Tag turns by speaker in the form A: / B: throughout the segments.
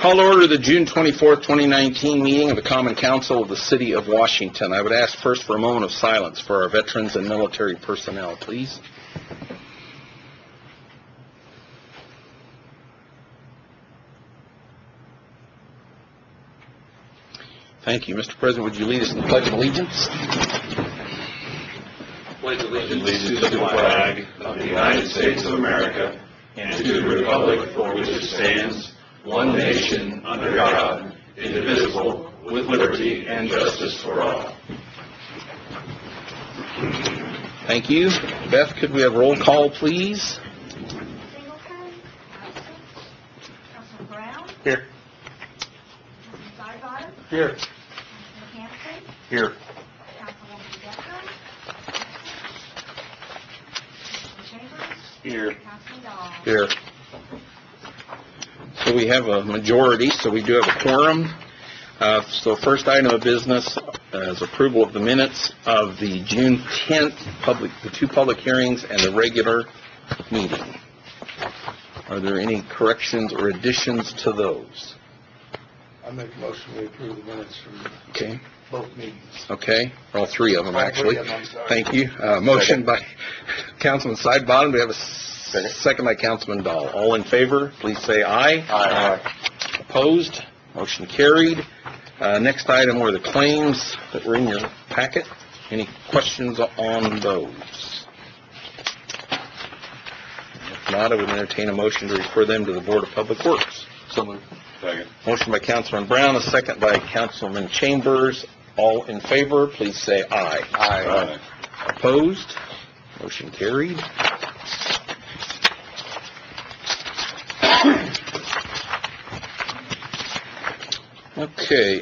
A: Call to order the June 24th, 2019 meeting of the Common Council of the City of Washington. I would ask first for a moment of silence for our veterans and military personnel, please. Thank you. Mr. President, would you lead us in the Pledge of Allegiance?
B: Pledge allegiance to the flag of the United States of America and to the republic for which it stands, one nation, under God, indivisible, with liberty and justice for all.
A: Thank you. Beth, could we have roll call, please?
C: Singleton, Councilman Brown,
A: Here.
C: Councilman Sidebottom,
A: Here.
C: Councilman Hanson,
A: Here.
C: Councilwoman Decker, Councilman Chambers,
A: Here.
C: Councilman Dahl.
A: Here. So we have a majority, so we do have a quorum. So first item of business is approval of the minutes of the June 10th the two public hearings and the regular meeting. Are there any corrections or additions to those?
D: I make a motion we approve the minutes from
A: Okay.
D: both meetings.
A: Okay. All three of them,
D: All
A: actually.
D: three of them, I'm sorry.
A: Thank you. Motion by Councilman Sidebottom. Do we have a second by Councilman Dahl? All in favor, please say aye.
D: Aye.
A: Opposed? Motion carried. Next item were the claims that were in your packet. Any questions on those? If not, I would entertain a motion to refer them to the Board of Public Works.
D: So moved.
B: Second.
A: Motion by Councilman Brown, a second by Councilman Chambers. All in favor, please say aye.
D: Aye.
A: Opposed? Motion carried. Okay.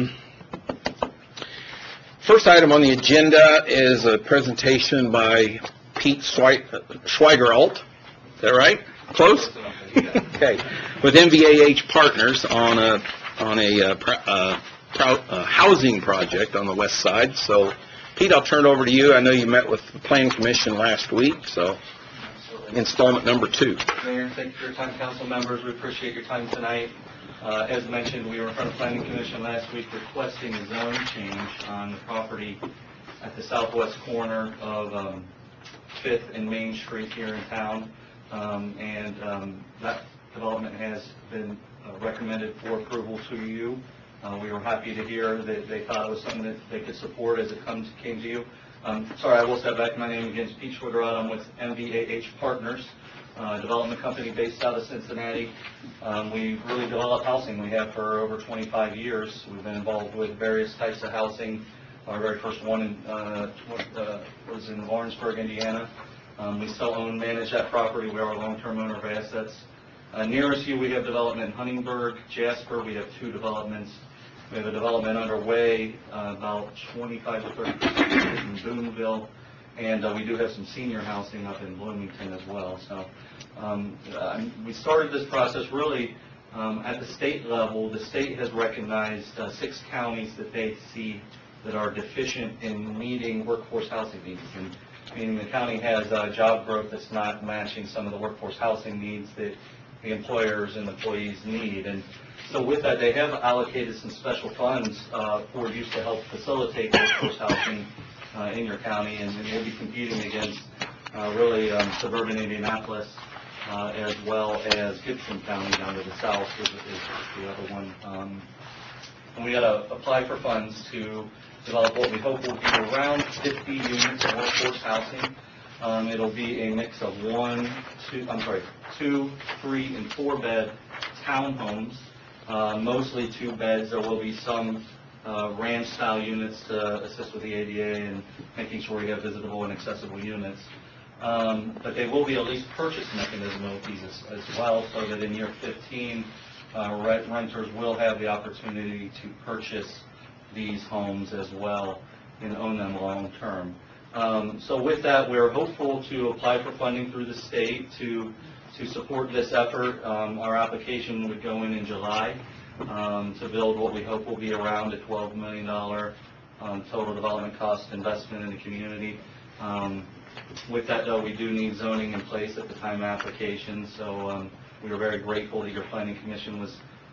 A: First item on the agenda is a presentation by Pete Schweigeralt. Is that right? Close? Okay. With MVAH Partners on a housing project on the west side. So, Pete, I'll turn it over to you. I know you met with the Planning Commission last week, so installment number 2.
E: Mayor, thank you for your time, council members. We appreciate your time tonight. As mentioned, we were in front of Planning Commission last week requesting a zone change on the property at the southwest corner of 5th and Main Street here in town. That development has been recommended for approval to you. We were happy to hear that they thought it was something that they could support as it came to you. Sorry, I will step back. My name again is Pete Schweigeralt. I'm with MVAH Partners, development company based out of Cincinnati. We really develop housing. We have for over 25 years. We've been involved with various types of housing. Our very first one was in Lawrenceburg, Indiana. We still own and manage that property. We are a long-term owner of assets. Nearest you, we have development in Huntingburg, Jasper. We have 2 developments. We have a development underway, about 25 to 30% in Boonville, and we do have some senior housing up in Bloomington as well. So we started this process really at the state level. The state has recognized 6 counties that they see that are deficient in meeting workforce housing needs, and meaning the county has job growth that's not matching some of the workforce housing needs that the employers and employees need. And so with that, they have allocated some special funds for use to help facilitate workforce housing in your county, and we'll be competing against really suburban Indianapolis as well as Gibson County down to the south is the other one. And we got to apply for funds to develop what we hope will be around 50 units of workforce housing. It'll be a mix of 2, 3, and 4 bed townhomes, mostly 2 beds. There will be some ranch-style units to assist with the ADA and making sure we have visitable and accessible units. But they will be a lease purchase mechanism of these as well, so that in year 15, renters will have the opportunity to purchase these homes as well and own them long-term. So with that, we're hopeful to apply for funding through the state to support this effort. Our application would go in July to build what we hope will be around a $12 million total development cost investment in the community. With that, though, we do need zoning in place at the time of application, so we were very grateful that your Planning Commission was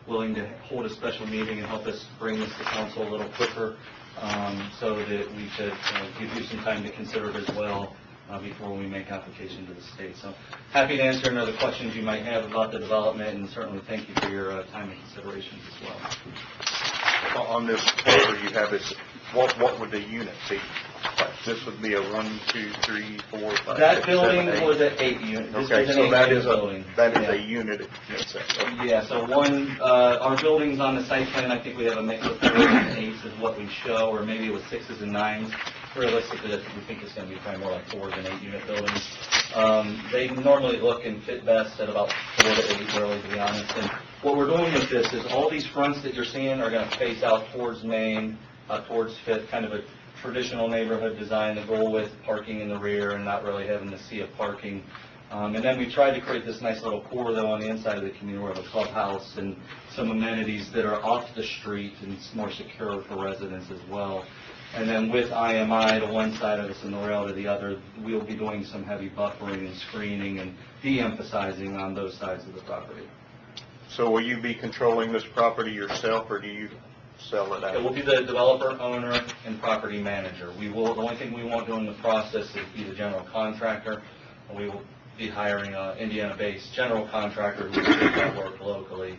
E: willing to hold a special meeting and help us bring this to council a little quicker, so that we could give you some time to consider it as well before we make application to the state. So happy to answer any other questions you might have about the development, and certainly thank you for your time and consideration as well.
F: On this paper you have, is what would the unit be? This would be a 1, 2, 3, 4, 5,
E: That
F: 6,
E: building
F: 7, 8.
E: was an 8 unit. This
F: Okay,
E: was an
F: so
E: 8
F: that
E: unit
F: is
E: building.
F: a unit itself. Okay.
E: Yeah, so our buildings on the site plan, I think we have a mix of 4s and 8s is what we show, or maybe it was 6s and 9s. Realistically, we think it's going to be probably more like 4s and 8 unit buildings. They normally look and fit best at about 4 to 8, really, to be honest. And what we're doing with this is all these fronts that you're seeing are going to face out towards Main, towards Fifth, kind of a traditional neighborhood design, the goal with parking in the rear and not really having the sea of parking. And then we tried to create this nice little core, though, on the inside of the community. We have a clubhouse and some amenities that are off the street and it's more secure for residents as well. And then with IMI to one side of us and the rail to the other, we'll be doing some heavy buffering and screening and de-emphasizing on those sides of the property.
F: So will you be controlling this property yourself, or do you sell it out?
E: It will be the developer, owner, and property manager. The only thing we won't do in the process is be the general contractor. We will be hiring an Indiana-based general contractor who will do that work locally.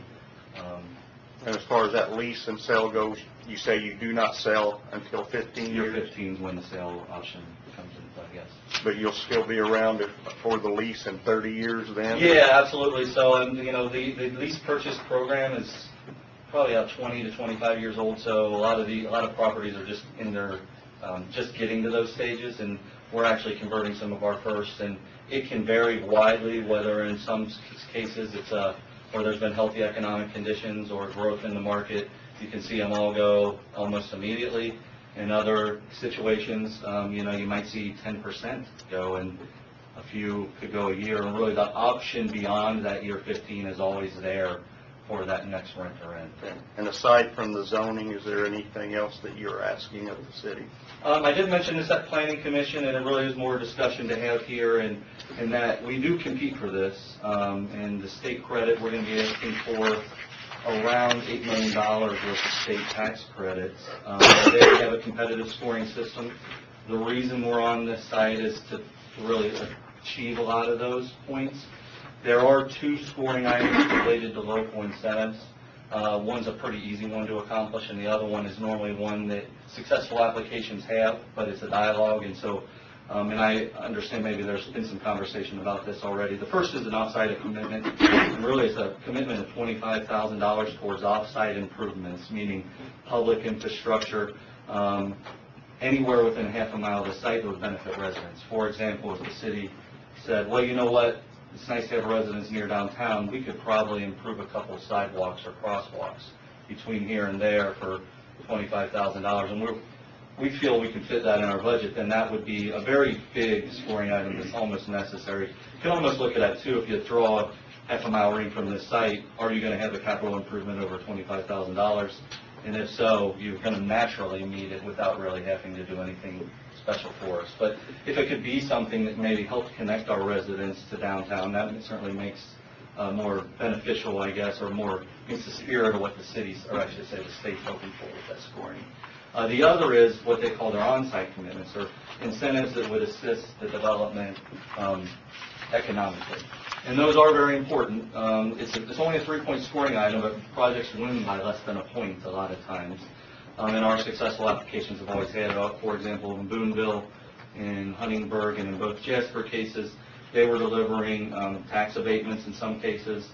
F: And as far as that lease and sale goes, you say you do not sell until 15
E: Year
F: years?
E: 15 is when the sale option comes into play, yes.
F: But you'll still be around for the lease in 30 years then?
E: Yeah, absolutely. So, the lease purchase program is probably about 20 to 25 years old. So a lot of properties are just in their just getting to those stages, and we're actually converting some of our first. And it can vary widely, whether in some cases it's where there's been healthy economic conditions or growth in the market. You can see them all go almost immediately. In other situations, you might see 10% go, and a few could go a year. And really, the option beyond that year 15 is always there for that next renter in.
F: Okay. And aside from the zoning, is there anything else that you're asking of the city?
E: I did mention this at Planning Commission, and it really is more discussion to have here, and that we do compete for this. And the state credit, we're going to be asking for around $8 million worth of state tax credits. They have a competitive scoring system. The reason we're on this site is to really achieve a lot of those points. There are 2 scoring items related to local incentives. One's a pretty easy one to accomplish, and the other one is normally one that successful applications have, but it's a dialogue. And so, and I understand maybe there's been some conversation about this already. The first is an off-site commitment, and really it's a commitment of $25,000 towards off-site improvements, meaning public infrastructure, anywhere within half a mile of the site that would benefit residents. For example, if the city said, well, you know what, it's nice to have residents near downtown, we could probably improve a couple of sidewalks or crosswalks between here and there for $25,000, and we feel we can fit that in our budget, then that would be a very big scoring item that's almost necessary. You can almost look at that too. If you draw a half a mile ring from this site, are you going to have a capital improvement over $25,000? And if so, you're going to naturally meet it without really having to do anything special for us. But if it could be something that maybe helps connect our residents to downtown, that certainly makes more beneficial, I guess, or more meets the spirit of what the cities, or I should say the state's hoping for with that scoring. The other is what they call their on-site commitments, or incentives that would assist the development economically. And those are very important. It's only a 3-point scoring item, but projects win by less than a point a lot of times. And our successful applications have always had it. For example, in Boonville, in Huntingburg, and in both Jasper cases, they were delivering tax abatements in some cases,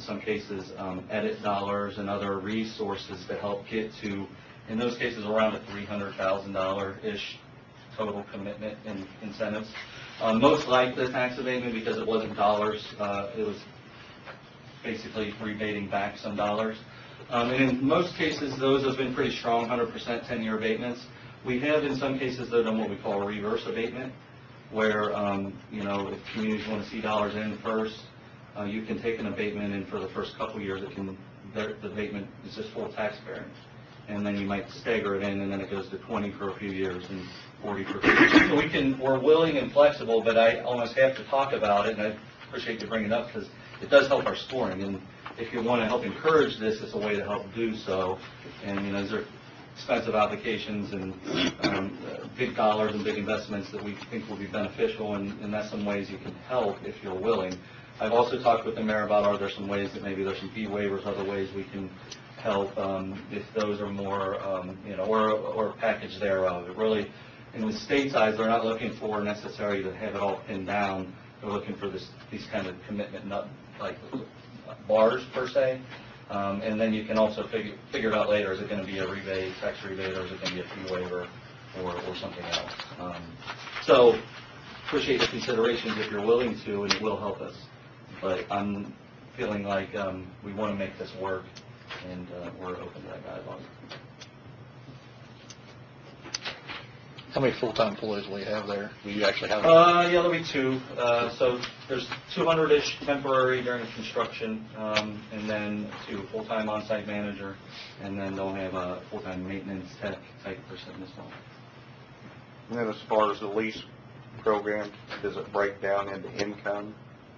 E: edit dollars and other resources to help get to, in those cases, around a $300,000-ish total commitment in incentives. Most liked the tax abatement because it wasn't dollars. It was basically rebating back some dollars. And in most cases, those have been pretty strong, 100% 10-year abatements. We have, in some cases, though, done what we call a reverse abatement, where, if communities want to see dollars in first, you can take an abatement, and for the first couple of years, the abatement is just full tax bearing. And then you might stagger it in, and then it goes to 20 for a few years and 40 for a few years. So we're willing and flexible, but I almost have to talk about it, and I appreciate you bringing it up, because it does help our scoring. And if you want to help encourage this, it's a way to help do so. And, you know, these are expensive applications and big dollars and big investments that we think will be beneficial, and that's some ways you can help if you're willing. I've also talked with the mayor about, are there some ways that maybe there's some fee waivers, other ways we can help, if those are more, you know, or a package thereof. It really, in the state's eyes, they're not looking for necessarily to have it all pinned down. They're looking for these kind of commitment, not like bars per se. And then you can also figure it out later. Is it going to be a rebate, tax rebate, or is it going to be a fee waiver, or something else? So appreciate the considerations if you're willing to, and it will help us. But I'm feeling like we want to make this work, and we're open to that dialogue.
A: How many full-time employees will you have there? Will you actually have?
E: Yeah, there'll be 2. So there's 200-ish temporary during the construction, and then 2 full-time on-site manager, and then they'll have a full-time maintenance tech type person as well.
F: And then as far as the lease program, does it break down into income?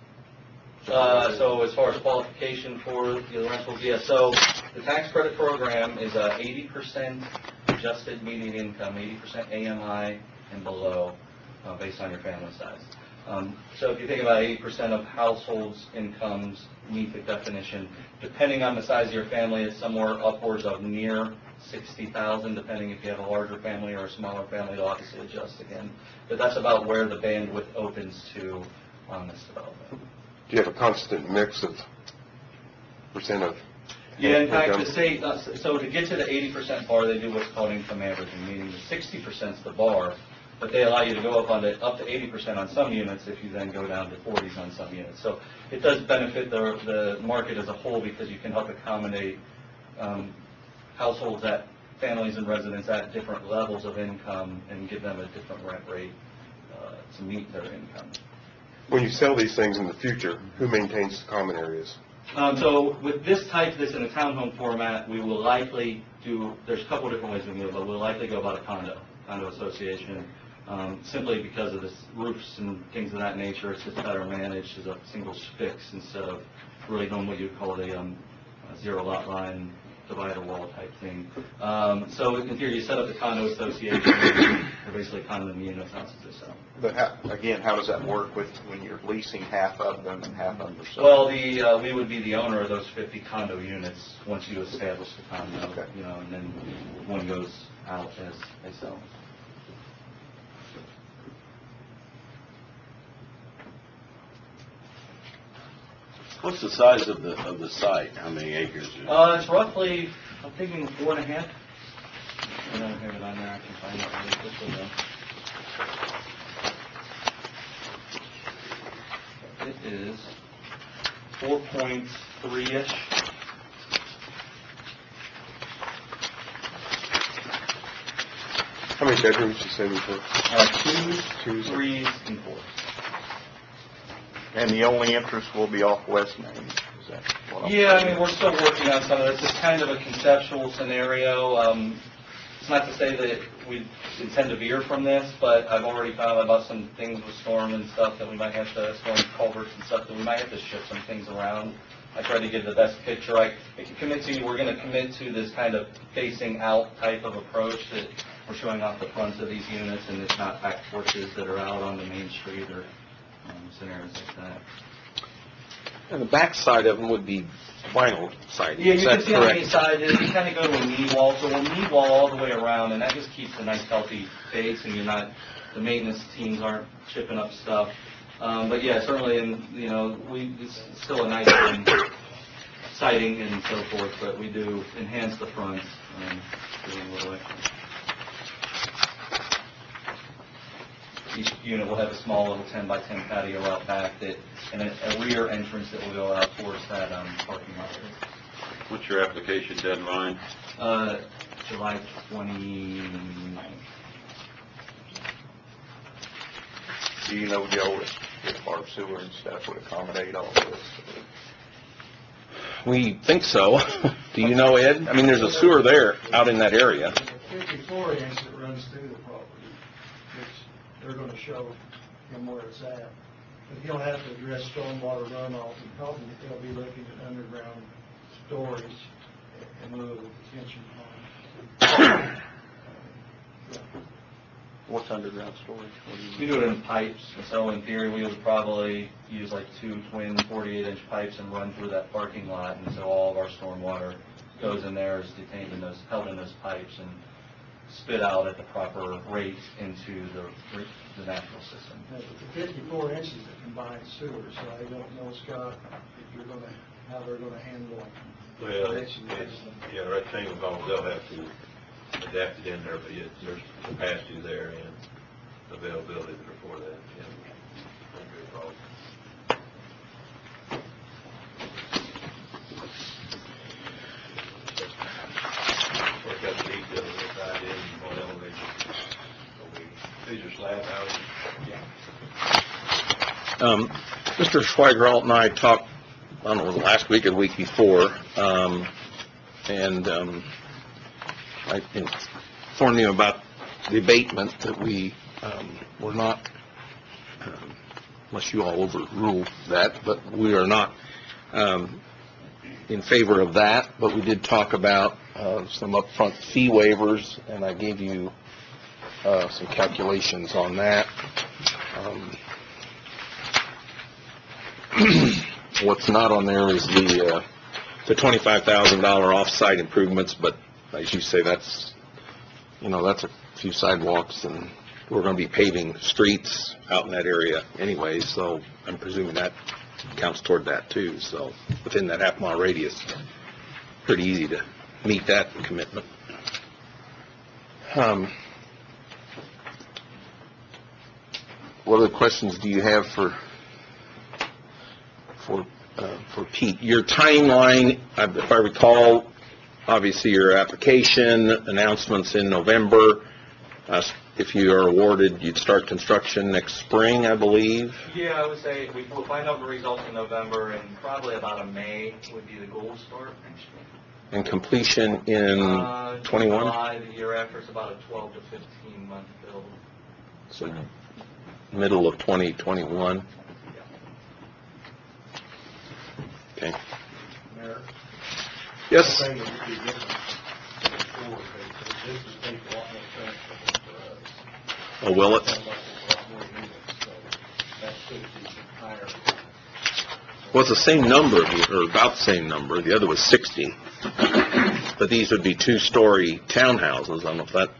E: So as far as qualification for the rentals, yeah, so the tax credit program is 80% adjusted median income, 80% AMI and below, based on your family size. So if you think about 80% of households' incomes meet the definition, depending on the size of your family, it's somewhere upwards of near 60,000, depending if you have a larger family or a smaller family, it'll obviously adjust again. But that's about where the bandwidth opens to on this development.
G: Do you have a constant mix of percent of?
E: Yeah, in fact,
G: income?
E: the state, so to get to the 80% bar, they do what's called income averaging, meaning the 60% is the bar, but they allow you to go up to 80% on some units if you then go down to 40s on some units. So it does benefit the market as a whole because you can help accommodate households, at families and residents at different levels of income and give them a different rent rate to meet their income.
G: When you sell these things in the future, who maintains the common areas?
E: So with this type, this in a townhome format, we will likely do, there's a couple different ways we can do it, but we'll likely go about a condo association, simply because of the roofs and things of that nature. It's just better managed as a single fix instead of really doing what you'd call a zero lot line divider wall type thing. So in theory, you set up the condo association, they're basically condominium units, houses they sell.
F: But how does that work with when you're leasing half of them and half of them?
E: Well, we would be the owner of those 50 condo units once you establish the condo,
F: Okay.
E: you know, and then one goes out as they sell.
B: What's the size of the site? How many acres?
E: It's roughly, I'm thinking 4.5. I don't have it on there. I can find it really quickly though. It is 4.3-ish.
G: How many bedrooms you say we put?
E: 2s, 3s, and 4s.
F: And the only interest will be off West Main. Is that what I'm
E: Yeah, I
F: saying?
E: mean, we're still working on some of this. It's kind of a conceptual scenario. It's not to say that we intend to veer from this, but I've already found about some things with storm and stuff that we might have to, storm culverts and stuff, that we might have to shift some things around. I tried to give the best picture. I can commit to you, we're going to commit to this kind of facing out type of approach, that we're showing off the fronts of these units, and it's not back porches that are out on the main street or scenarios like that.
A: And the back side of them would be vinyl siding.
E: Yeah,
A: Is
E: you
A: that
E: can see on
A: correct?
E: the side, you kind of go to a knee wall, so we'll knee wall all the way around, and that just keeps a nice healthy base, and the maintenance teams aren't chipping up stuff. But yeah, certainly, it's still a nice siding and so forth, but we do enhance the fronts, doing a little extra. Each unit will have a small little 10-by-10 patio out back and a rear entrance that will go out towards that parking lot.
B: What's your application deadline?
E: July 29th.
F: Do you know, Joe, if our sewer and stuff would accommodate all this?
A: We think so. Do you know, Ed? I mean, there's a sewer there, out in that area.
H: 54 inch that runs through the property, which they're going to show him where it's at. But he'll have to address stormwater runoff, and probably they'll be looking at underground storage and move the detention pond.
F: What's underground storage? What do you
E: We do it in pipes, so in theory, we would probably use like 2 twin 48-inch pipes and run through that parking lot, and so all of our stormwater goes in there, is detained in those, held in those pipes, and spit out at the proper rate into the natural system.
H: With the 54 inches of combined sewer, so I don't know, Scott, if you're gonna, how they're gonna handle
I: Well,
H: connection.
I: yeah, rectangle homes, they'll have to adapt it in there, but there's capacity there and availability for that, yeah. Won't be a problem. Work out the details of the idea and what elevation. These are slab houses. Yeah.
A: Mr. Schweigeralt and I talked, I don't know, last week or the week before, and I informed him about the abatement that we were not, unless you all overrule that, but we are not in favor of that, but we did talk about some upfront fee waivers, and I gave you some calculations on that. What's not on there is the $25,000 off-site improvements, but as you say, that's a few sidewalks, and we're going to be paving streets out in that area anyway, so I'm presuming that counts toward that too. So within that half-mile radius, pretty easy to meet that commitment. What other questions do you have for Pete? Your timeline, if I recall, obviously your application, announcements in November. If you are awarded, you'd start construction next spring, I believe.
E: Yeah, I would say we'll find out the results in November, and probably about a May would be the goal start next year.
A: And completion in 21?
E: July, the year after, it's about a 12 to 15 month build.
A: So middle of 2021. Okay.
D: Mayor?
A: Yes?
D: I think it would be different than before, but this would take a lot more transport for us.
A: Oh, will it?
D: A lot more units, so that should be higher.
A: Well, it's the same number, or about the same number. The other was 60. But these would be 2-story townhouses. I don't know if that...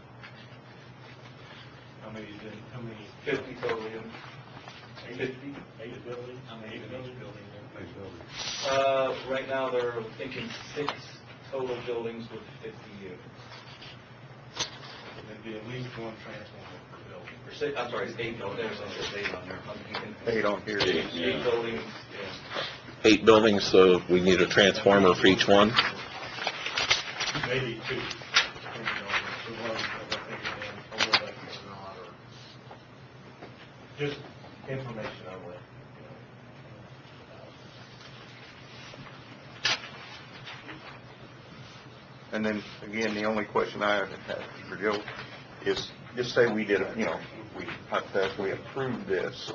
D: How many
E: 50 total units. 50.
D: eight buildings? How many buildings?
E: Right now, they're thinking 6 total buildings with 50 units.
D: There'd be at least one transformer per building.
E: Or six, I'm sorry, it's 8 buildings. There's 8 on there. I'm thinking
F: 8 on here.
E: 8 buildings, yeah.
A: 8 buildings, so we need a transformer for each one.
D: Maybe 2, depending on the one that they're thinking in, or like or not, or just information only.
F: And then, again, the only question I have for Joe is, just say we did, we hypothetically approved this.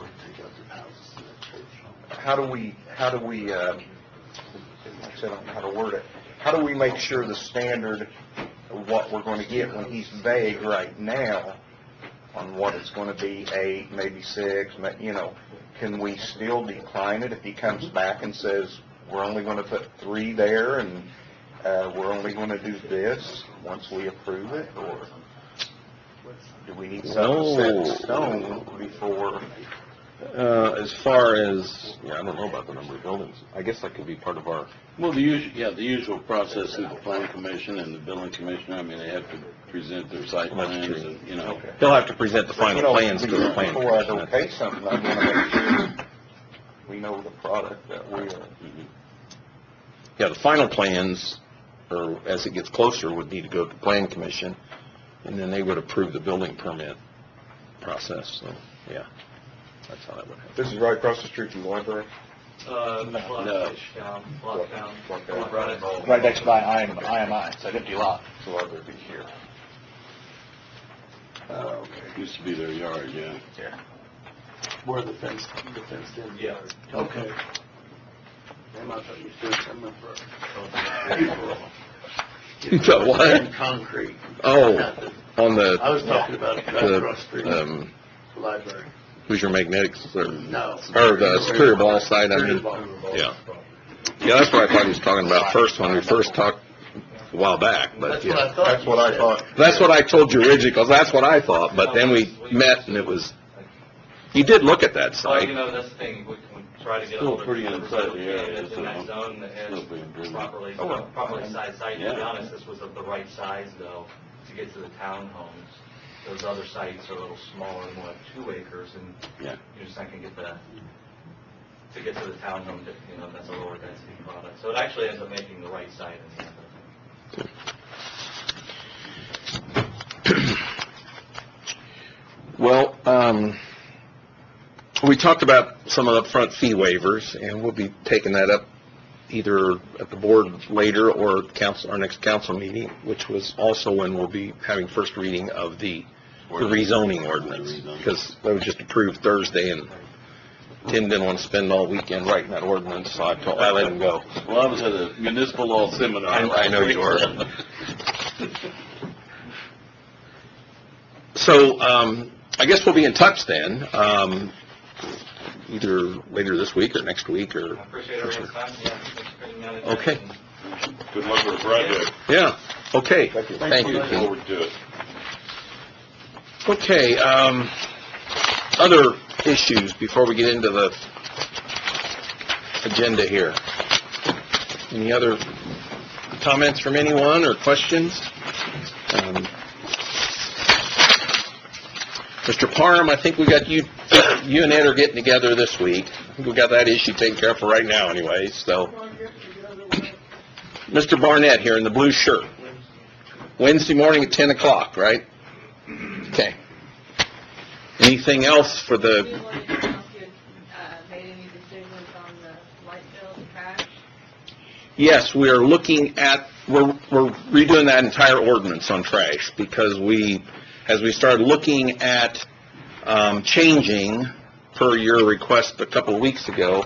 F: How do we, like I said, I don't know how to word it. How do we make sure the standard of what we're going to get when he's vague right now on what it's going to be, 8, maybe 6, can we still decline it if he comes back and says, we're only going to put 3 there and we're only going to do this once we approve it, or do we need something set in stone before?
A: As far as, I don't know about the number of buildings. I guess that could be part of our...
J: Well, the usual process through the planning commission and the building commissioner, I mean, they have to present their site plans and,
A: They'll have to present the final plans to the planning
F: Before I
A: commission.
F: okay something, I want to make sure we know the product that we are.
A: Yeah, the final plans, or as it gets closer, would need to go to the planning commission, and then they would approve the building permit process, so, yeah, that's how that would happen.
G: This is right across the street from the library.
E: Block
K: Right next by IMI, it's an empty lot.
F: So I would be here.
J: used to be their yard, yeah.
F: Yeah.
J: Where the fence in?
E: Yeah.
J: Okay. Damn, I thought you said something for.
A: The what?
J: Concrete.
A: Oh, on
J: I was talking about it right across the street,
A: the,
J: library.
A: Hoosier Magnetics, or
J: No.
A: the Superior Ball site, I mean.
J: Superior Ball.
A: Yeah. Yeah, that's what I thought he was talking about first when we first talked a while back, but
J: That's what
A: yeah.
J: I thought.
F: That's what I thought.
A: That's what I told you originally, because that's what I thought, but then we met and it was, you did look at that
E: Well, you
A: site.
E: know, that's the thing, we can try to get.
J: Still
E: all the-
J: pretty inside the area,
E: It's in that zone that
J: Still being driven.
E: properly,
F: Oh, well.
E: properly sized site. To be
J: Yeah.
E: honest, this was of the right size though, to get to the townhomes. Those other sites are a little smaller, more like 2 acres, and
J: Yeah.
E: you're just not gonna get to get to the townhome, you know, that's a lower density product. So it actually ends up making the right site in the end.
A: Well, we talked about some of the upfront fee waivers, and we'll be taking that up either at the board later or our next council meeting, which was also when we'll be having first reading of the rezoning ordinance, because that was just approved Thursday, and Tim didn't want to spend all weekend writing that ordinance, so I let him go.
J: Well, I was at a municipal law seminar.
A: I know you were. So, I guess we'll be in touch then, either later this week or next week, or...
E: I appreciate everyone's time, yeah, thanks for bringing that in.
A: Okay.
J: Good luck with the project.
A: Yeah, okay.
J: Thank you. Look forward to it.
A: Okay, other issues before we get into the agenda here. Any other comments from anyone or questions? Mr. Parham, I think we got you and Ed are getting together this week. I think we got that issue taken care of for right now anyway, so. Mr. Barnett here in the blue shirt. Wednesday morning at 10 o'clock, right? Okay. Anything else for
L: Do you
A: the,
L: want to know if you made any decisions on the light bill, trash?
A: yes, we are looking at, we're redoing that entire ordinance on trash, because as we started looking at changing, per your request a couple of weeks ago,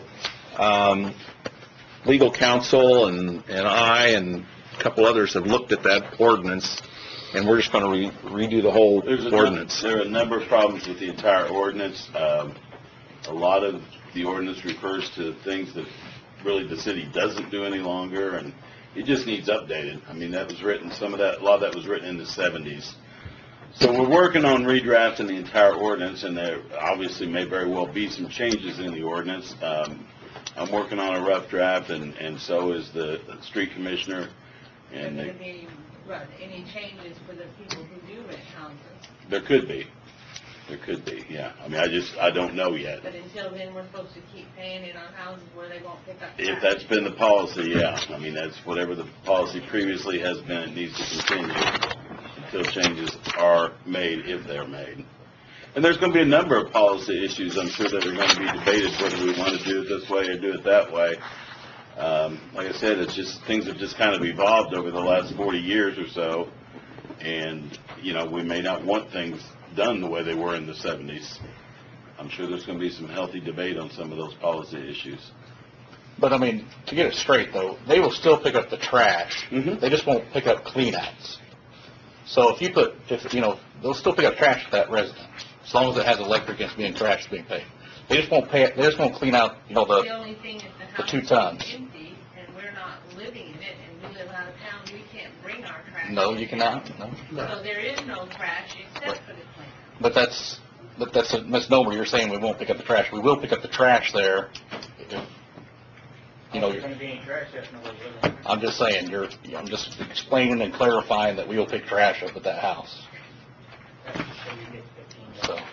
A: legal counsel and I and a couple others have looked at that ordinance, and we're just going to redo the whole ordinance.
J: There are a number of problems with the entire ordinance. A lot of the ordinance refers to things that really the city doesn't do any longer, and it just needs updated. I mean, that was written, a lot of that was written in the 70s. So we're working on redrafting the entire ordinance, and there obviously may very well be some changes in the ordinance. I'm working on a rough draft, and so is the street commissioner. And
L: Are there going to be any changes for the people who do rent houses?
J: there could be. There could be, yeah. I mean, I don't know yet.
L: But until then, we're supposed to keep paying it on houses where they won't pick up trash?
J: If that's been the policy, yeah. I mean, that's whatever the policy previously has been, it needs to continue until changes are made, if they're made. And there's going to be a number of policy issues, I'm sure, that are going to be debated, whether we want to do it this way or do it that way. Like I said, it's just, things have just kind of evolved over the last 40 years or so, and, you know, we may not want things done the way they were in the 70s. I'm sure there's going to be some healthy debate on some of those policy issues.
K: But I mean, to get it straight though, they will still pick up the trash.
J: Mhm.
K: They just won't pick up cleanouts. So they'll still pick up trash at that residence, as long as it has electric and it's being trash being paid. They just won't pay it, they just won't clean out,
L: The only thing is the
K: the
L: house
K: 2
L: is
K: tons.
L: empty, and we're not living in it, and we live out of town, we can't bring our trash.
K: No,
L: in
K: you
L: there.
K: cannot, no.
L: So there is no trash except for the clean.
K: But that's a misnomer. You're saying we won't pick up the trash. We will pick up the trash there. You know,
H: There's going to be any trash, that's no way living.
K: I'm just saying, I'm just explaining and clarifying that we will pick trash up at that house.
H: So you get $15.
K: So,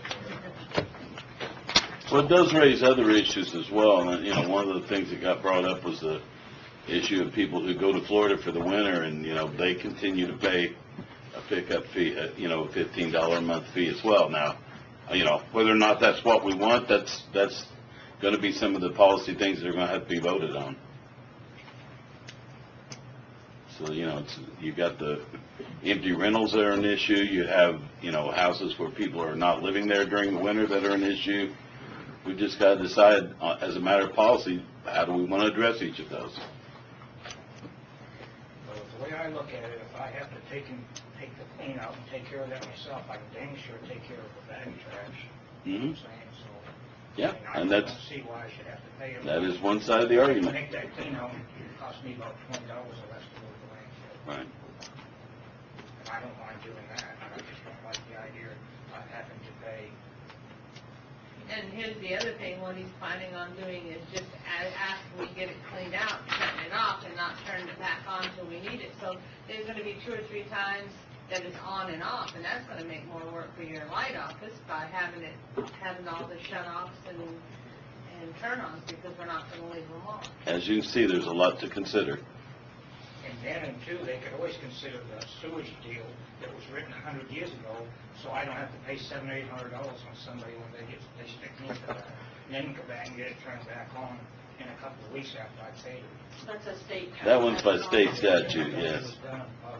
J: Well, it does raise other issues as well, and, you know, one of the things that got brought up was the issue of people who go to Florida for the winter, and, you know, they continue to pay a pickup fee, a $15 a month fee as well. Now, you know, whether or not that's what we want, that's going to be some of the policy things that are going to have to be voted on. So, you know, you've got the empty rentals that are an issue. You have, you know, houses where people are not living there during the winter that are an issue. We just got to decide, as a matter of policy, how do we want to address each of those?
M: Well, the way I look at it, if I have to take the clean out and take care of that myself, I can dang sure take care of the bag trash. You know what I'm saying? So,
J: Yeah,
M: I mean,
J: and
M: I
J: that's,
M: don't see why I should have to pay them.
J: that is one side of the
M: To
J: argument.
M: make that clean out, it cost me about $20 or less to move the landfill.
J: Right.
M: And I don't mind doing that. I just don't like the idea of having to pay.
L: And here's the other thing, what he's planning on doing is just after we get it cleaned out, shutting it off and not turning it back on until we need it. So there's gonna be 2 or 3 times that it's on and off, and that's gonna make more work for your light office by having all the shut-offs and turn-ons, because we're not gonna leave them on.
J: As you can see, there's a lot to consider.
M: And then, and two, they could always consider the sewage deal that was written 100 years ago, so I don't have to pay $700 or $800 on somebody when they stick me into that. And then go back and get it turned back on in a couple of weeks after I paid it.
L: That's a state.
J: That one's by state statute,
M: It
J: yes.
M: was done by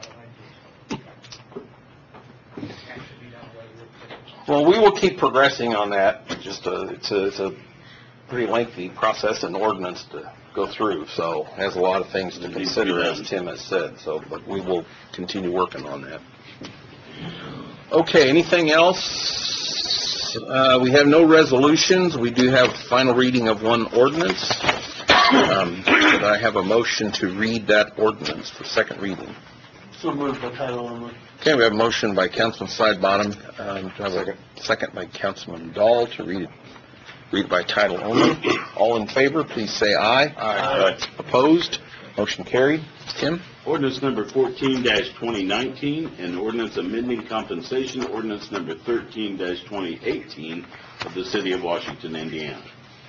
M: that should be done away with.
A: Well, we will keep progressing on that. Just it's a pretty lengthy process and ordinance to go through, so has a lot of things to consider, as Tim has said. So, but we will continue working on that. Okay, anything else? We have no resolutions. We do have final reading of one ordinance. Could I have a motion to read that ordinance for second reading?
H: So moved by title only.
A: Okay, we have a motion by Councilman Sidebottom, to have a second by Councilman Dahl to read by title only. All in favor, please say aye.
J: Aye.
A: Opposed? Motion carried. Tim?
J: Ordinance number 14-2019, and ordinance amending compensation ordinance number 13-2018 of the City of Washington, Indiana.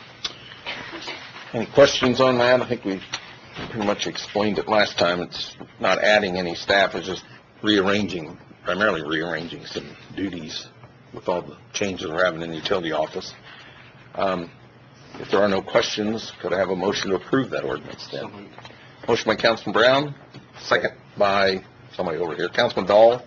A: Any questions on that? I think we pretty much explained it last time. It's not adding any staff, it's just primarily rearranging some duties with all the changes we're having in the utility office. If there are no questions, could I have a motion to approve that ordinance then? Motion by Councilman Brown, second by somebody over here, Councilman Dahl.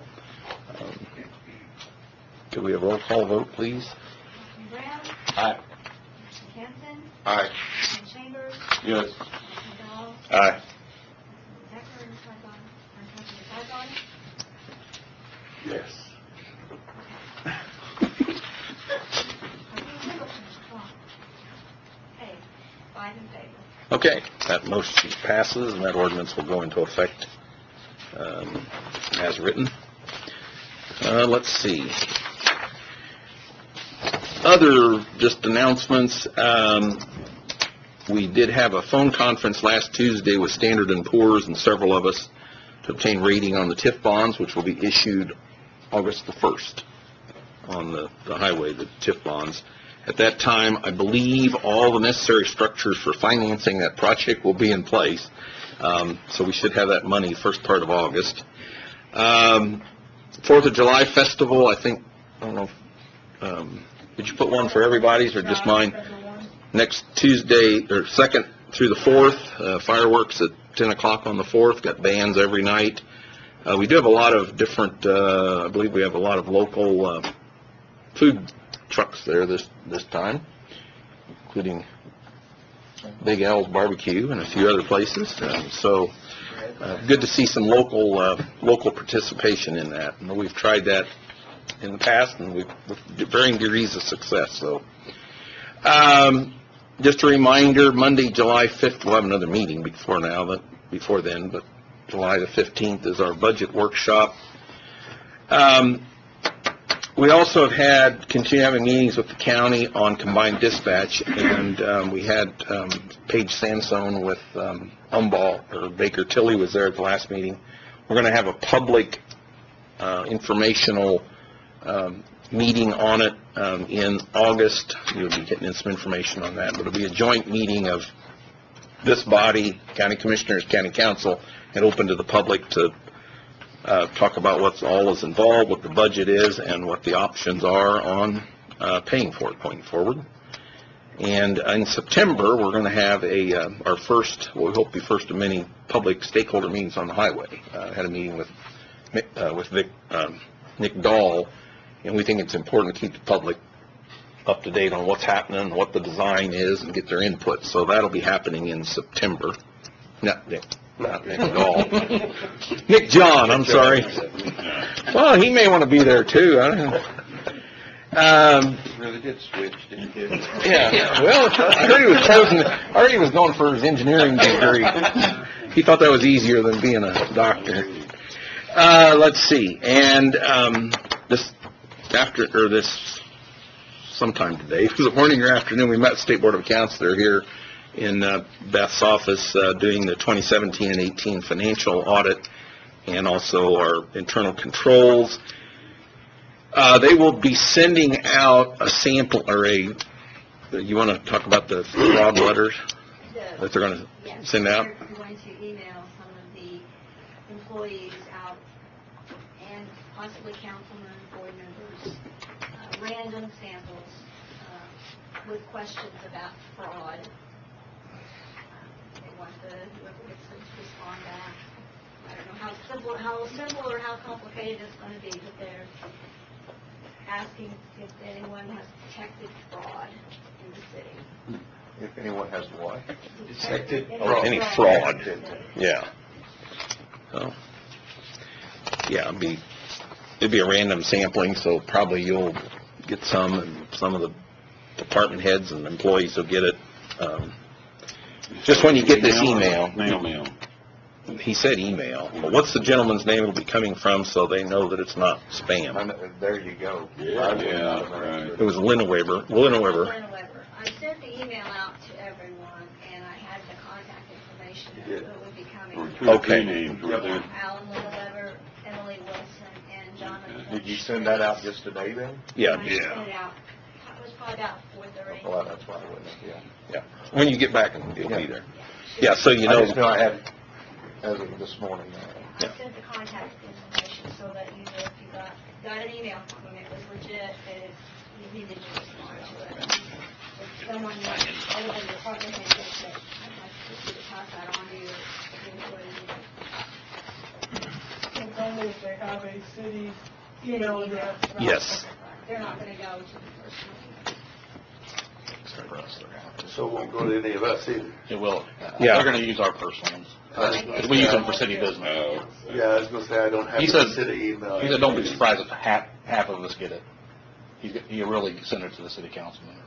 A: Could we have a roll call vote, please?
C: Councilman Brown?
A: Aye.
C: Councilman Hanson?
F: Aye.
C: Councilman Chambers?
J: Yes.
C: Councilman Dahl?
A: Aye.
C: Councilman Decker and Councilman Saigon?
A: Yes.
C: Okay, 5 in favor.
A: Okay, that motion passes, and that ordinance will go into effect as written. Let's see. Other just announcements. We did have a phone conference last Tuesday with Standard & Poor's and several of us to obtain rating on the TIF bonds, which will be issued August the 1st on the highway, the TIF bonds. At that time, I believe all the necessary structures for financing that project will be in place. So we should have that money first part of August. 4th of July Festival, I don't know, did you put one for everybody's or just mine? Next Tuesday, or 2nd through the 4th, fireworks at 10 o'clock on the 4th, got bands every night. We do have a lot of different, I believe we have a lot of local food trucks there this time, including Big Al's Barbecue and a few other places. So good to see some local participation in that. And we've tried that in the past, and with varying degrees of success. So just a reminder, Monday, July 5th, we'll have another meeting before then, but July the 15th is our budget workshop. We also have continued having meetings with the county on combined dispatch, and we had Paige Sansone with Baker Tilly was there at the last meeting. We're going to have a public informational meeting on it in August. You'll be getting some information on that, but it'll be a joint meeting of this body, county commissioners, county council, and open to the public to talk about what's all is involved, what the budget is, and what the options are on paying for it going forward. And in September, we're going to have our first, what we hope to be first of many public stakeholder meetings on the highway. Had a meeting with Nick Dahl, and we think it's important to keep the public up to date on what's happening, what the design is, and get their input. So that'll be happening in September. Not Nick at all. Nick John, I'm sorry. Well, he may want to be there too, I don't know.
F: Really did switch, didn't you?
A: Yeah, well, I heard he was chosen, I heard he was going for his engineering degree. He thought that was easier than being a doctor. Let's see, and this sometime today, was it morning or afternoon, we met the State Board of Accounts. They're here in Beth's office doing the 2017 and 18 financial audit and also our internal controls. They will be sending out a sample, or you want to talk about the fraud letters that they're going to send out?
C: We're going to email some of the employees out and possibly councilmen, board members, random samples with questions about fraud. They want the whoever gets them to respond back. I don't know how simple or how complicated it's going to be, but they're asking if anyone has detected fraud in the city.
F: If anyone has what?
C: Detected
A: Any fraud. Yeah. So, yeah, it'd be a random sampling, so probably you'll get some, and some of the department heads and employees will get it. Just when you get this email.
J: Mail.
A: He said email. But what's the gentleman's name it'll be coming from so they know that it's not spam?
F: There you go.
J: Yeah, right.
A: It was Lynn Weber.
C: I sent the email out to everyone, and I had the contact information of who would be coming.
A: Okay.
J: Names were there.
C: Alan Weber, Emily Wilson, and Jonathan.
F: Did you send that out just today then?
A: Yeah.
C: I sent it out. It was probably about 4:30.
F: Well, that's why I wouldn't,
A: Yeah. When you get back, you'll be there. Yeah, so you know.
F: I just know I had, as of this morning.
C: I sent the contact information so that you know if you got an email from him, it was legit, that you needed to respond to it. If someone other than the department head thinks that I'd like to pass that on to you,
H: It's only if they have a city email address.
A: Yes.
C: They're not going to go to the person.
B: So it won't go to any of us either.
K: It will.
A: Yeah.
K: They're going to use our personal ones. 'Cause we use them for city business.
B: Yeah, I was gonna say, I don't have
K: He
B: a
K: said,
B: city email.
K: he said, don't be surprised if half of us get it. He'll really send it to the city councilman.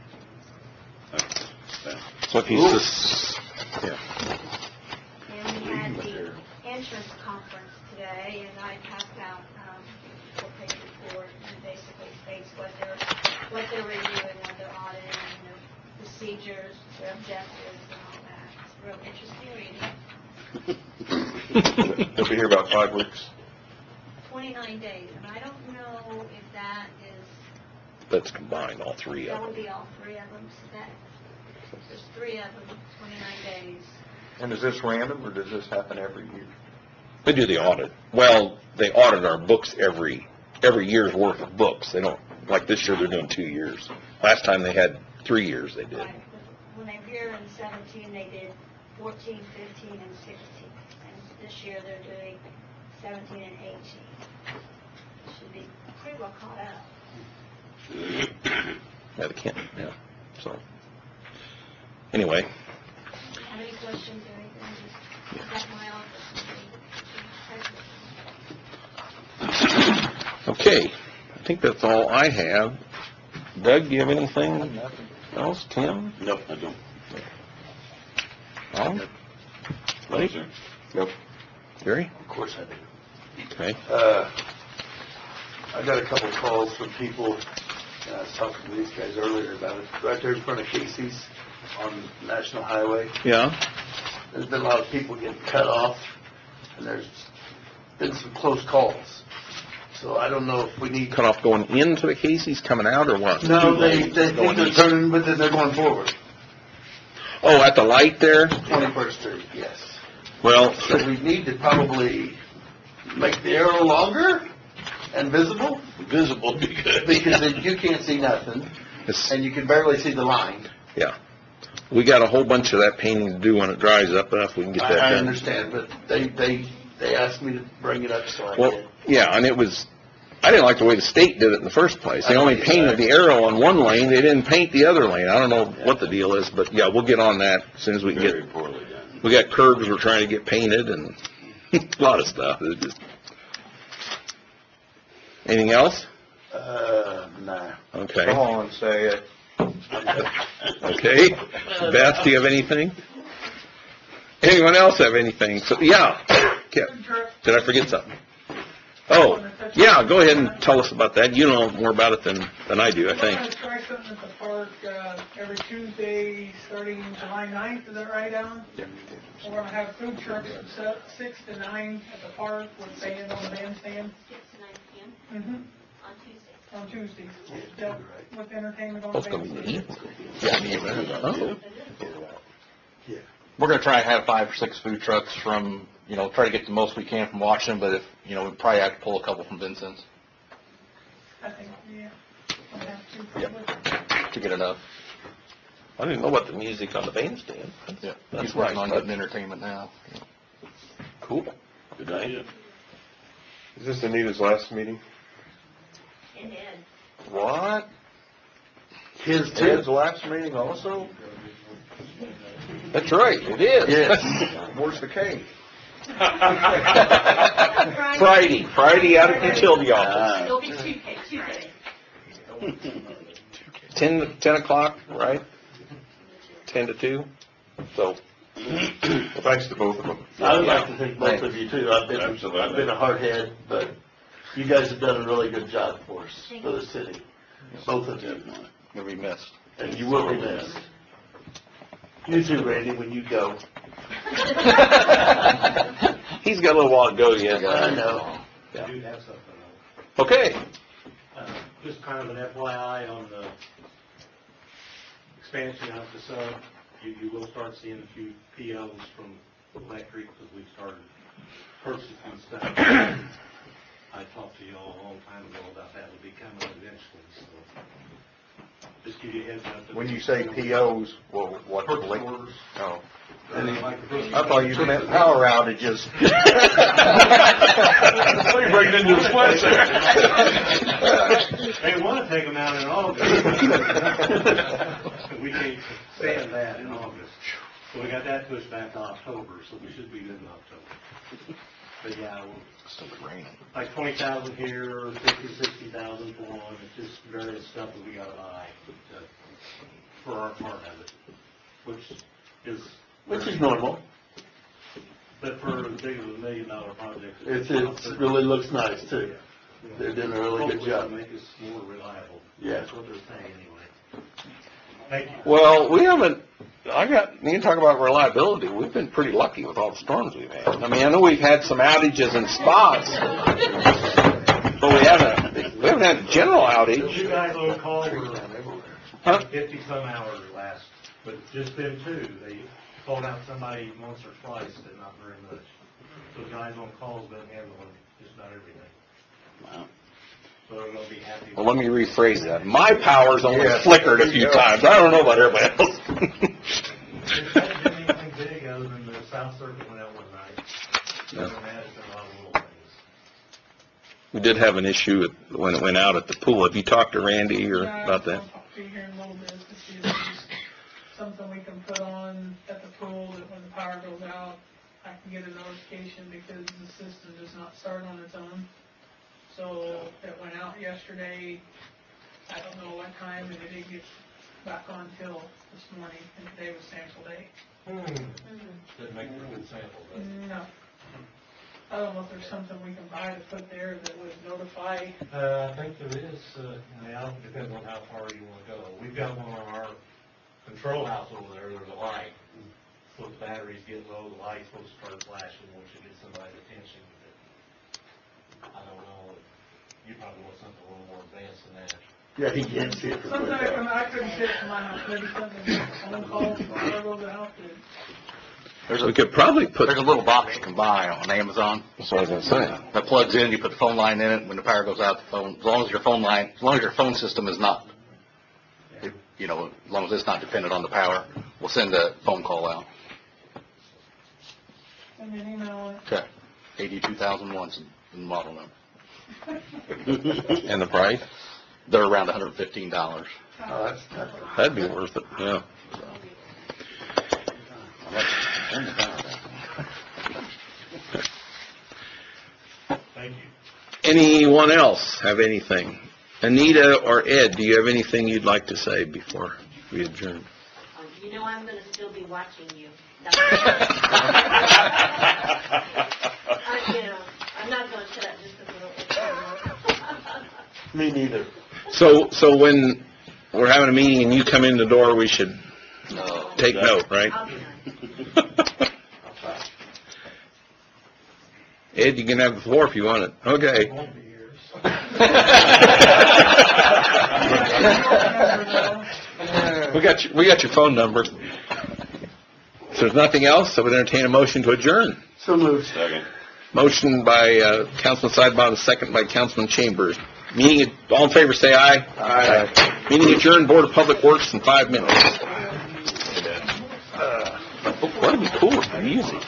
A: So if he's just, yeah.
C: And we had the entrance conference today, and I passed out a full-page report, and basically states what they're reviewing, what they're auditing, and their procedures, their objectives, and all that. It's real interesting reading.
F: They'll be here about 5 weeks.
C: 29 days, and I don't know if that is,
A: That's combined, all three of
C: that would
A: them.
C: be all three of them, so that, there's 3 of them, 29 days.
F: And is this random, or does this happen every year?
A: They do the audit. Well, they audit our books every year's worth of books. They don't, like this year, they're doing 2 years. Last time they had 3 years they did.
C: Right. When they were here in 17, they did 14, 15, and 16. And this year, they're doing 17 and 18. Should be pretty well caught up.
A: Yeah, they can't, yeah, so. Anyway,
C: Have any questions or anything, just contact my office.
A: okay. I think that's all I have. Doug, do you have anything else? Tim?
J: Nope, I don't.
A: Alan?
J: No, sir.
F: Nope.
A: Gary?
B: Of course I do.
A: Okay.
B: I got a couple of calls from people, I was talking to these guys earlier about it, right there in front of Casey's on National Highway.
A: Yeah?
B: There's been a lot of people getting cut off, and there's been some close calls. So I don't know if we need...
A: Cut off going into the Casey's, coming out, or what?
B: No, they think
A: Going
B: they're
A: east.
B: turning, but then they're going forward.
A: Oh, at the light there?
B: 21st Street, yes.
A: Well,
B: So we need to probably make the arrow longer and visible,
J: Visible, be good.
B: because then you can't see nothing,
A: it's,
B: and you can barely see the line.
A: yeah. We got a whole bunch of that painting to do when it dries up enough, we can get that
B: I
A: done.
B: understand, but they asked me to bring it up, so I
A: Well,
B: did.
A: yeah, and it was, I didn't like the way the state did it in the first place. They only painted the arrow on one lane, they didn't paint the other lane. I don't know what the deal is, but yeah, we'll get on that as soon as we can
J: Very
A: get,
J: poorly done.
A: we got curbs we're trying to get painted and a lot of stuff. It's just- Anything else?
J: No.
A: Okay.
F: Come on, say it.
A: Okay. Beth, do you have anything? Anyone else have anything? So, yeah. Yeah. Did I forget something? Oh, yeah, go ahead and tell us about that. You know more about it than I do, I
H: We're
A: think.
H: going to try something at the park every Tuesday, starting July 9th, is that right, Alan? We're going to have food trucks from 6 to 9 at the park with bands on the bandstand.
C: 6 to 9 p.m.
H: Mm-hmm.
C: On Tuesdays.
H: On Tuesdays. Yeah, with entertainment on
A: Oh,
H: the
A: it's gonna be
H: bandstand.
A: Oh.
K: We're gonna try and have 5 or 6 food trucks from, try to get the most we can from Washington, but if, we probably have to pull a couple from Vincent's
H: I think, yeah. We'll have to
K: Yep.
H: probably.
K: to get enough.
A: I didn't know about the music on the bandstand.
K: Yeah.
A: That's
K: He's working on
A: nice.
K: getting entertainment now.
A: Cool.
J: Good idea.
G: Is this Anita's last meeting?
C: And Ed.
F: What?
K: His
F: Ted's last meeting also?
A: That's right, it is.
F: Where's the cake?
A: Friday out at the utility office.
C: It'll be Tuesday.
A: 10 o'clock, right? 10 to 2. So,
G: Thanks to both of them.
N: I would like to thank both of you too. I've been a hardhead, but you guys have done a really good job for us, for the city. Both of you.
K: You'll be missed.
N: And you will be missed. You too, Randy, when you go.
A: he's got a little while to go yet.
N: I know.
A: Yeah.
D: I do have something though.
A: Okay.
D: Just kind of an FYI on the expansion out the sub. You will start seeing a few POs from electric because we've started purchasing stuff. I talked to you all a long time ago about that would be coming eventually, so just give you a heads up.
F: When you say POs, well, what?
D: Purchase orders.
F: Oh.
D: I
F: thought you meant power outages.
N: What are you bringing into the sweatshirt?
D: They want to take them out in August. We can't stand that in August. So we got that pushed back to October, so we should be good in October. But yeah,
K: Still raining.
D: like 20,000 here, 50, 60,000 for one. It's just various stuff that we gotta buy for our part of it,
N: Which is normal.
D: but for as big of a $1 million project.
N: It really looks nice too. They're doing a really good
D: Hopefully
N: job.
D: it'll make us more reliable.
N: Yeah.
D: That's what they're saying anyway. Thank you.
A: Well, we haven't, you talk about reliability, we've been pretty lucky with all the storms we've had. I mean, I know we've had some outages in spots, but we haven't had a general outage.
D: You guys on call were
A: Huh?
D: 50-some hours last, but just them two. They called out somebody once or twice, but not very much. So guys on calls been handling just about everything.
J: Wow.
D: So they're gonna be happy.
A: Well, let me rephrase that. My power's only
F: Yeah.
A: flickered a few times. I don't know about everybody else.
D: It hasn't been anything big other than the South Circuit went out one night. Other than that, it's been a lot of little things.
A: We did have an issue when it went out at the pool. Have you talked to Randy or
H: Yeah,
A: about that?
H: I'll talk to you here in a little bit to see if there's something we can put on at the pool that when the power goes out, I can get a notification because the system does not start on its own. So it went out yesterday, I don't know what time, and it didn't get back on till this morning, and today was sample day.
D: Didn't make for a good sample, but.
H: No. I don't know if there's something we can buy to put there that would notify.
D: I think there is, now, it depends on how far you want to go. We've got one on our control house over there, there's a light. So the batteries get low, the light's supposed to start flashing once you get somebody's attention. But I don't know, you probably want something a little more advanced than that.
N: Yeah, he can't see it from
H: Something
N: where
H: I couldn't sit in my house, maybe something, phone call, power goes out,
A: We could probably put,
K: There's a little box you can buy on Amazon
A: that's what I was gonna say.
K: that plugs in. You put the phone line in it. When the power goes out, the phone, as long as your phone system is not, as long as it's not dependent on the power, we'll send a phone call out.
H: send me an email.
K: Okay. 82001's the model number.
A: And the price?
K: They're around $115.
N: Oh,
A: That'd be worth it, yeah.
D: Thank you.
A: Anyone else have anything? Anita or Ed, do you have anything you'd like to say before we adjourn?
O: You know I'm going to still be watching you. I'm not going to shut up just because
N: Me neither.
A: So when we're having a meeting and you come in the door, we should take note, right? Ed, you can have the floor if you want it. Okay. We got your phone number. If there's nothing else, I would entertain a motion to adjourn.
N: So moved.
J: Second.
A: Motion by Councilman Sidebottom, second by Councilman Chambers. Meeting, all in favor, say aye.
N: Aye.
A: Meeting adjourned, Board of Public Works in 5 minutes. That'd be cool with the music.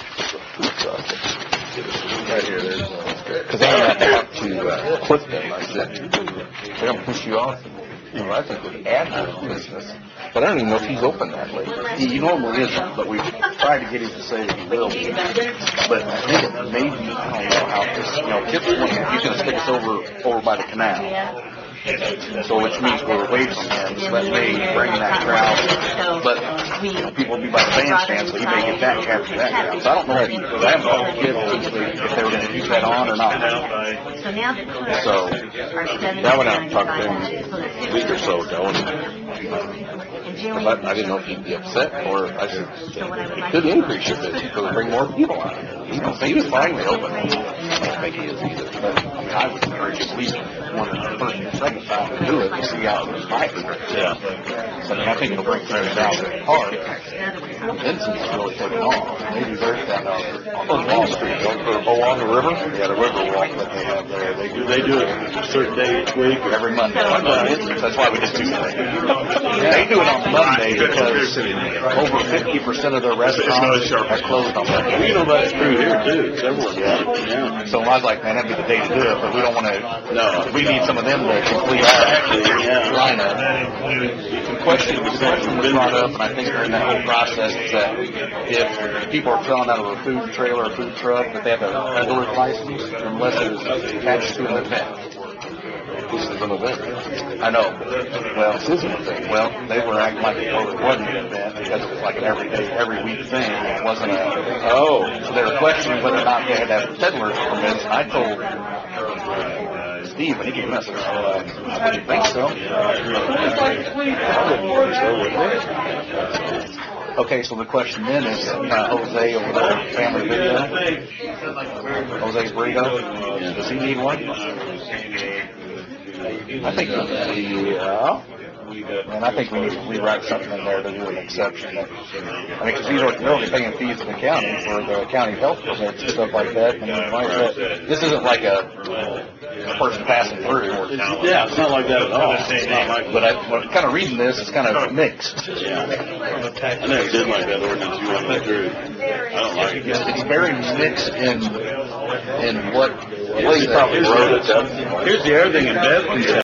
A: Because I'm going to have to clip them. I said, they don't push you off. I think we add to the business. But I don't even know if he's open that late.
K: He normally isn't, but we've tried to get him to say that he will be. But I think it may be, I don't know how this, typically he's going to stick us over by the canal. So which means we're away from him, so that may bring that crowd. But people will be by the bandstand, so he may get that captured that crowd. So I don't know if I haven't talked to kids if they were going to keep that on or not. So
A: that went out and talked to him a week or so ago. But I didn't know if he'd be upset, or I said, it could increase your business, because bring more people out. He was fine with open. I don't think he is either. But I would encourage at least one of the first and second time to do it to see how it was fighting. Yeah. So I think it'll bring things down to the park. Vincent's really taking off. They deserve that on Wall Street.
F: On the river? Yeah, the river walk that they have there.
N: They do it a certain day each week?
K: Every Monday. That's why we did Tuesday. They do it on Monday because over 50% of their restaurants are closed on Monday.
N: You know that's true here too. Several of them.
K: Yeah. So I was like, man, that'd be the day to do it, but we don't want to. No, we need some of them to complete our lineup. The question was brought up, and I think during that whole process is that if people are selling out of a food trailer or food truck, that they have a peddler's license unless it is attached to an event.
A: This is an event.
K: I know. Well, this is an event. Well, they were acting like it wasn't an event because it was like an every week thing. It wasn't a. Oh. So they were questioning whether or not they had to have peddler's permits. I told Steve, and he gave us I wouldn't think so. Okay, so the question then is, Jose over there, Family Video, Jose's Burrito, does he need one? I think, and I think we need to rewrite something in there to do an exception. I mean, because they're only paying fees to the county for the county health permits and stuff like that. And like that. This isn't like a person passing through.
N: Yeah, it's not like that at all. It's not like,
K: but I'm kind of reading this, it's kind of mixed.
J: Yeah. I never did like that ordinance you went through. I don't like it.
K: It's very mixed in what
J: Well, you probably wrote it up. Here's the other thing in Bethlehem.